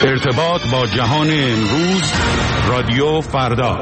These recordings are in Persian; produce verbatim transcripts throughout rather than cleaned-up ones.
ارتباط با جهان امروز، رادیو فردا.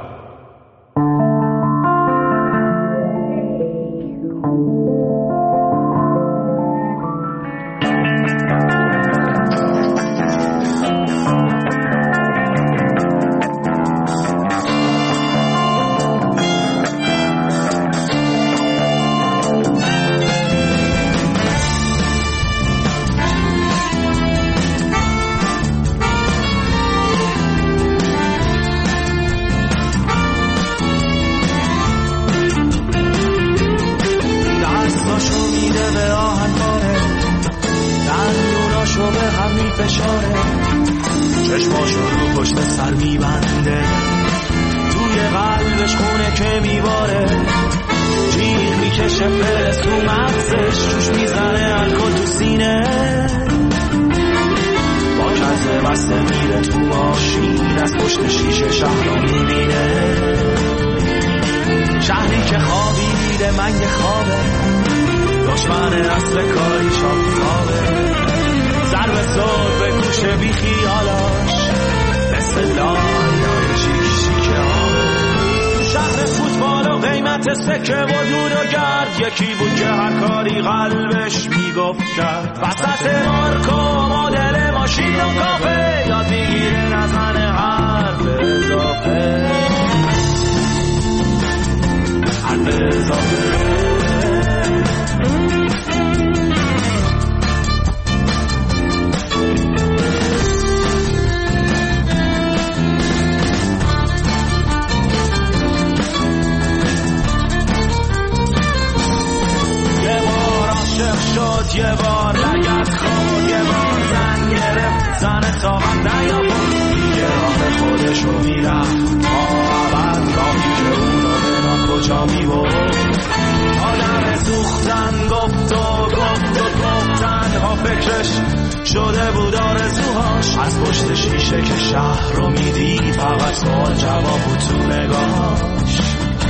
شده بود آرزوهاش از پشت شیشه که شهر رو میدید، فقط سوال جواب بود تو نگاهش.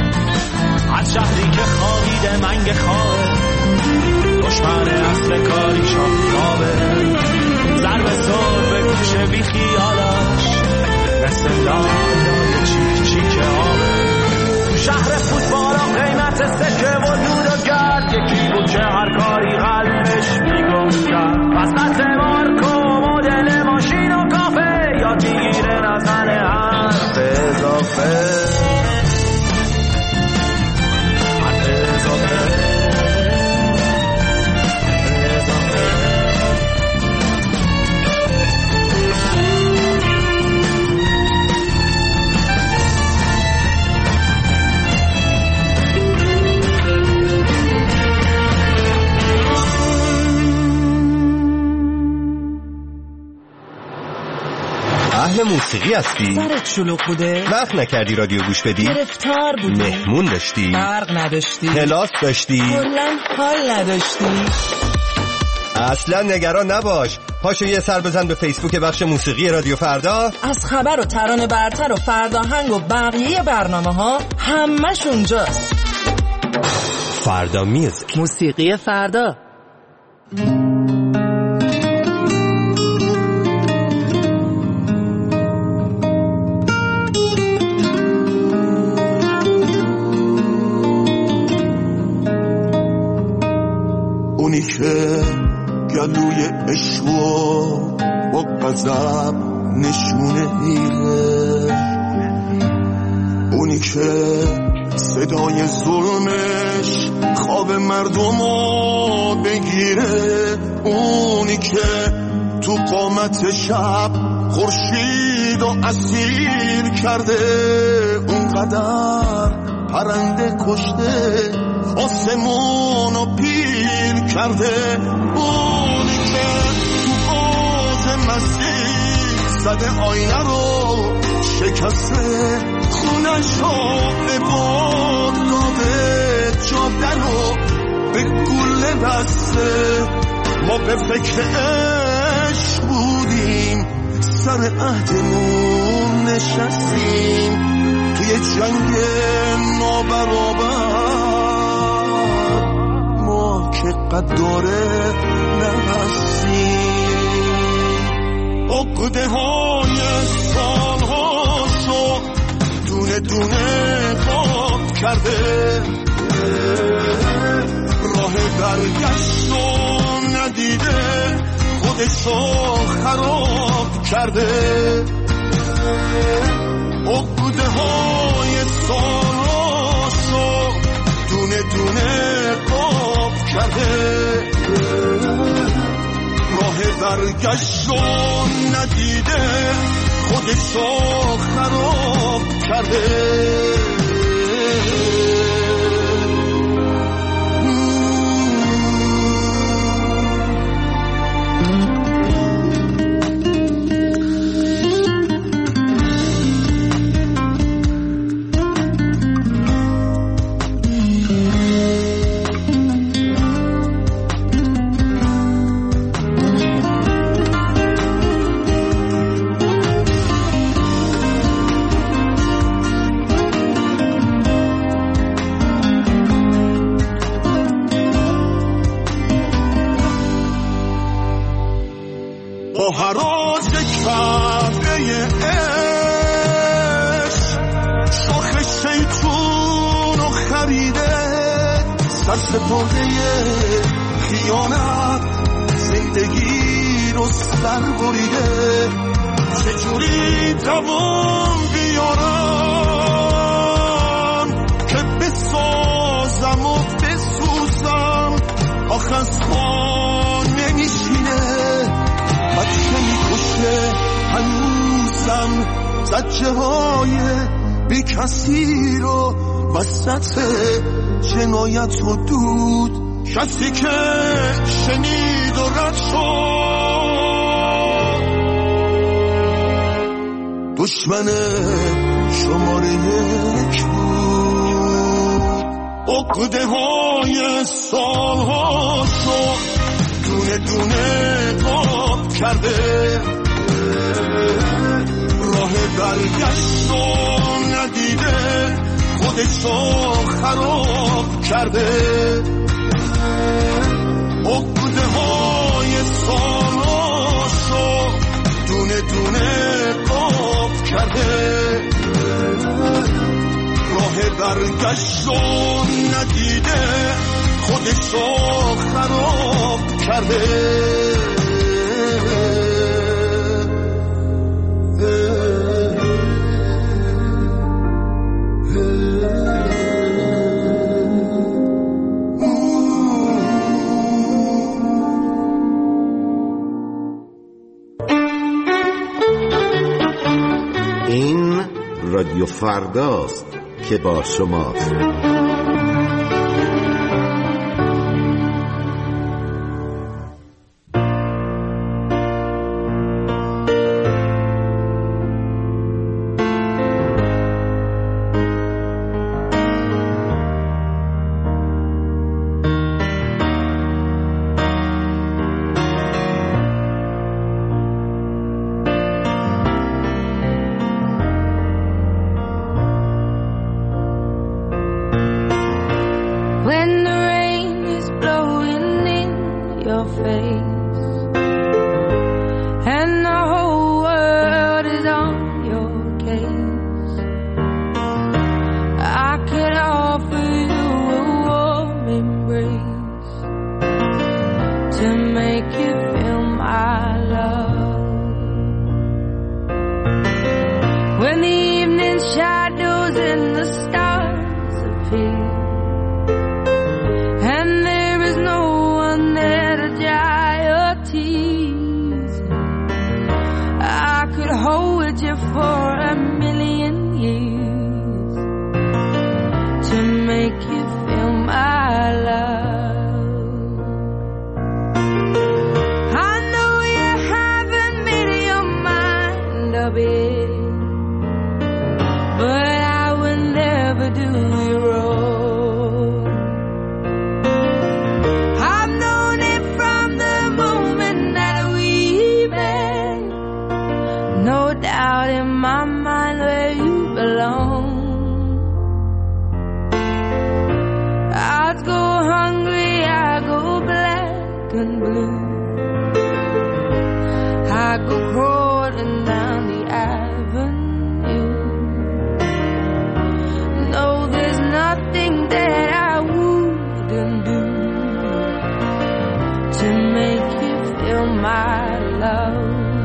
از شهری که خوابیده منگ خوابه، دشمن اصل کاری شاخابه، ضرب سر به گوشه بی خیالاش مثل لالای چیک چیک آبه. تو شهر فوتبالا قیمت سکه و دود و گرد، یکی بود که هر کاری قلبش میگفت کرد. وسط مارکو مدل ماشین و کافه، یا گیره نزن حرف اضافه. اهل موسیقی هستی؟ سرت شلوغ بوده؟ وقت نکردی رادیو گوش بدی؟ گرفتار بودی؟ مهمون داشتی؟ برق نداشتی؟ کلاس داشتی؟ کلاً حال نداشتی؟ اصلا نگران نباش، پاشو یه سر بزن به فیسبوک بخش موسیقی رادیو فردا. از خبر و ترانه برتر و فرداهنگ و بقیه برنامه ها همش اونجاست. فردا میوزیک، موسیقی فردا. اونی که گلوی عشقو با غضب نشونه میره، اونی که صدای ظلمش خواب مردمو بگیره، اونی که تو قامت شب خورشید و اسیر کرده، اونقدر پرنده کشته آسمونو پیر کرده، اونی که تو آز مسیح زده آینه رو شکسته، خونشو عباد داده، جاده رو به گله بسته. ما به فکر عشق بودیم، سر عهدمون نشستیم، توی جنگ نابرابر ما که قداره نهستیم. او عقده های سالهاشو دونه دونه قاب کرده، راه برگشتو ندیده خودشو خراب کرده. عقده های سالهاشو دونه دونه قاب کرده، راه برگشتو ندیده خودشو خراب کرده. هراز کعبه عشق شاخ شیطون و خریده، سرسپرده خیانت زندگی رو سر بریده. چجوری دوام بیارم که بسازم و بسوزم، آخ از خوان نمیشینه بچه میکشه هنوزم زجه های بی کسی رو وسط جنایت و دود، کسی که شنید و رد شد دشمن شماره یک بود. عقده های سالهاشو دونه دونه قاب کرده، راه برگشتو ندیده خودشو خراب کرده. عقده های سالهاشو دونه دونه قاب کرده، راه برگشتو ندیده خودشو خراب کرده. این رادیو فرداست که با شماست. I go crawling strolling down the avenue. No, there's nothing that I wouldn't do to make you feel my love.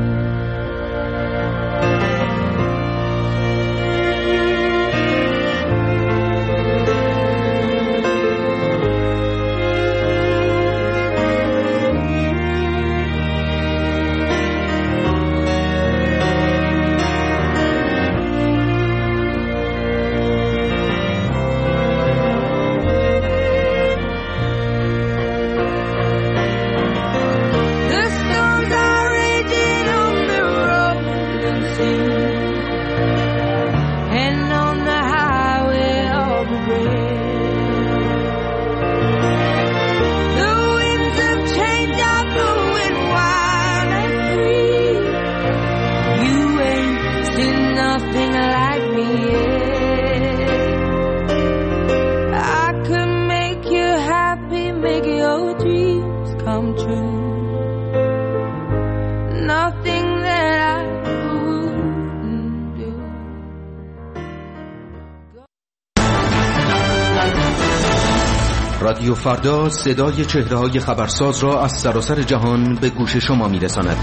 رادیو فردا صدای چهره‌های خبرساز را از سراسر جهان به گوش شما می‌رساند.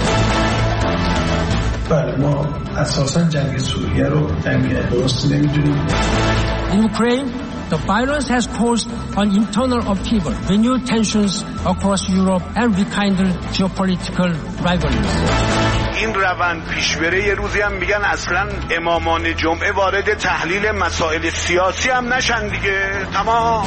بله، ما اساساً جنگ سوریه رو جنگ درست نمی‌دونیم. In Ukraine, the violence has caused an internal upheaval, renewed tensions across Europe and rekindled geopolitical rivalries. این روند پیش بره. یه روزی هم میگن اصلا امامان جمعه وارد تحلیل مسائل سیاسی هم نشن دیگه. تمام.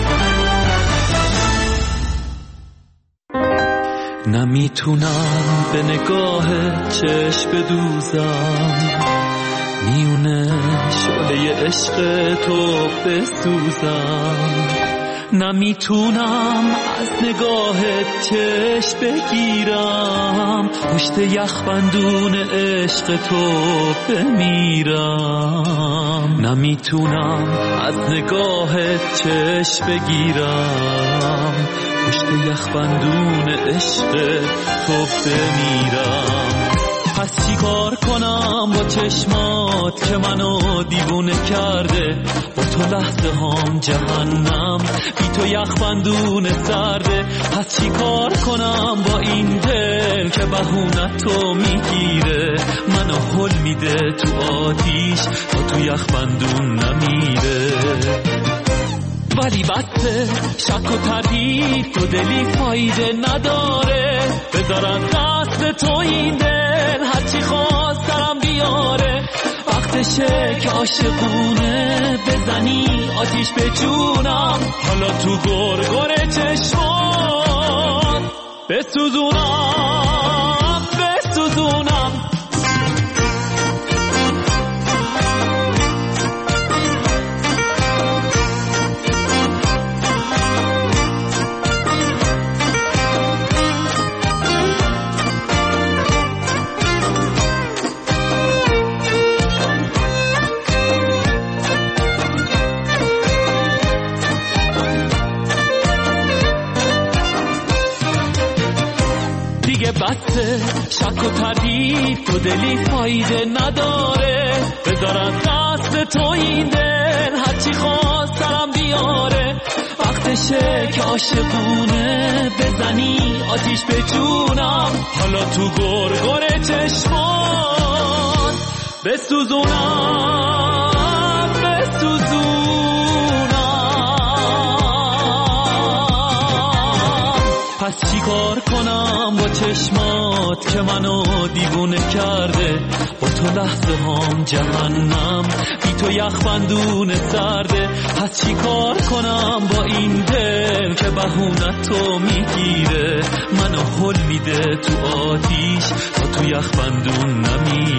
نمیتونم به نگاه چشم بدوزم، میونه شعله عشق تو بسوزم. نمیتونم از نگاه چشم بگیرم، پشت یخبندون عشق تو بمیرم. نمیتونم از نگاه چشم بگیرم، پشت یخبندون عشق تو بمیرم. پس چی کار کنم با چشمات که منو دیوونه کرده؟ با تو لحظه هام جهنم، بی تو یخبندون سرده. پس چی کار کنم با این دل که بهونت تو میگیره؟ منو هل میده تو آتیش تا تو یخبندون نمیره. ولی بسته شک و تردید تو دلی فایده نداره، بذارم دست تو این دل هرچی خواست سرم بیاره. وقتشه که عاشقونه بزنی آتیش به جونم، حالا تو گرگر چشمات بسوزونم بسوزونم. بسته شک و تردید تو دلی فایده نداره، بذارم دست تو این دل هرچی خواست سرم بیاره. وقتشه که عاشقونه بزنی آتیش به جونم، حالا تو گرگر چشمان بسوزونم بسوزونم. پس چی کار کنم با چشمات که منو دیوونه کرده؟ با تو لحظه هام جهنم، بی تو یخبندون سرده. پس چی کار کنم با این دل که بهونت تو میگیره؟ منو هل میده تو آتیش تا تو یخبندون نمیره.